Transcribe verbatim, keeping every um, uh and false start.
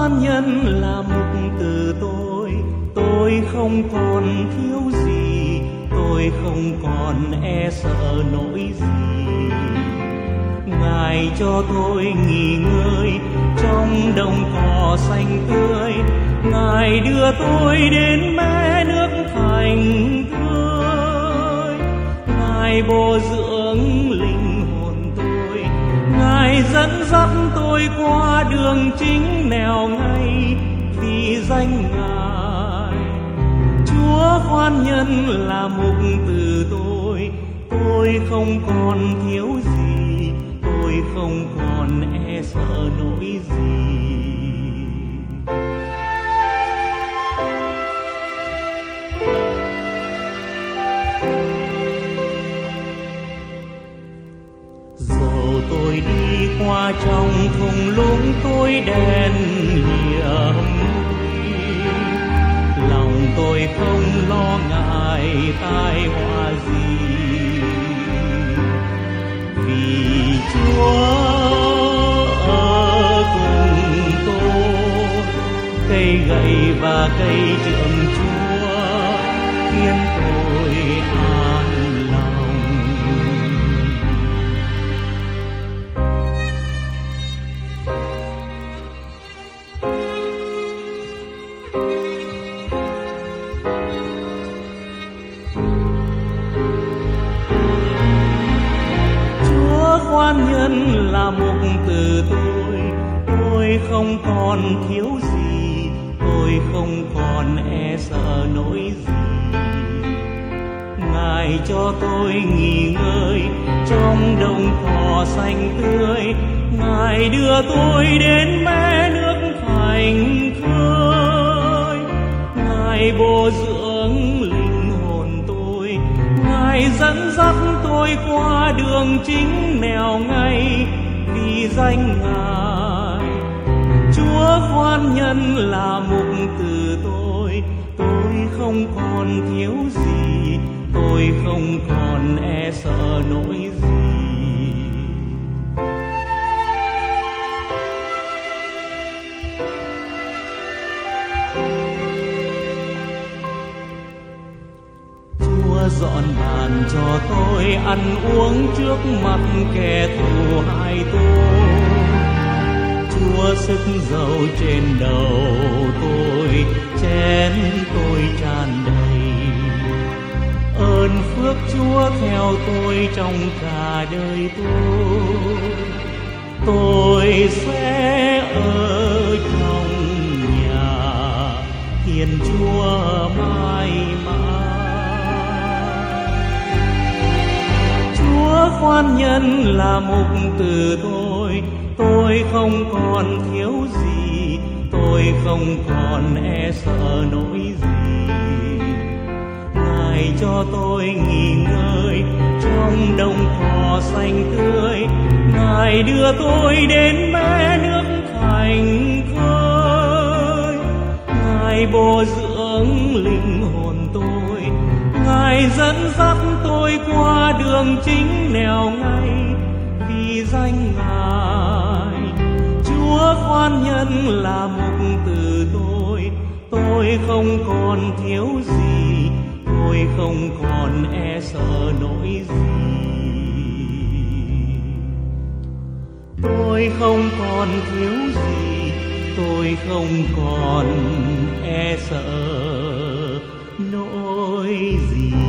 khoan nhân là mục từ tôi, tôi không còn thiếu gì, tôi không còn e sợ nỗi gì. Ngài cho tôi nghỉ ngơi trong đồng cỏ xanh tươi, Ngài đưa tôi đến mé nước thành thơi. Ngài bồi dưỡng linh hồn tôi, Ngài dẫn dắt tôi qua đường chính nẻo ngay vì danh Ngài. Chúa khoan nhân là mục từ tôi, tôi không còn thiếu gì, tôi không còn e sợ nỗi gì. Dẫu tôi đi qua trong thung lũng tôi đen hiểm nguy, lòng tôi không lo ngại tai họa gì, vì Chúa ở cùng tôi. Cây gậy và cây trượng Chúa khiến tôi an lòng. Chúa khoan nhân là mục từ tôi, tôi không còn thiếu gì, tôi không còn e sợ nỗi gì. Ngài cho tôi nghỉ ngơi trong đồng cỏ xanh tươi, Ngài đưa tôi đến mé nước thành thơi. Ngài bồi dưỡng linh hồn tôi, Ngài dẫn dắt tôi qua đường chính nẻo ngay vì danh Ngài. Chúa khoan nhân là mục từ tôi, tôi không còn thiếu gì, tôi không còn e sợ nỗi gì. Chúa dọn bàn cho tôi ăn uống trước mặt kẻ thù hại tôi. Chúa sức dầu trên đầu tôi, chén tôi tràn đầy. Ơn phước Chúa theo tôi trong cả đời tôi, tôi sẽ ở trong nhà Thiên Chúa mãi mãi. Chúa khoan nhân là mục từ tôi, tôi không còn thiếu gì, tôi không còn e sợ nỗi gì. Ngài cho tôi nghỉ ngơi trong đồng cỏ xanh tươi, Ngài đưa tôi đến mé nước thành thơi. Ngài bồi dưỡng linh hồn tôi, Ngài dẫn dắt tôi qua đường chính nẻo ngay vì danh Ngài. Chúa khoan nhân là mục từ tôi, tôi không còn thiếu gì, tôi không còn e sợ nỗi gì. Tôi không còn thiếu gì, tôi không còn e sợ nỗi gì.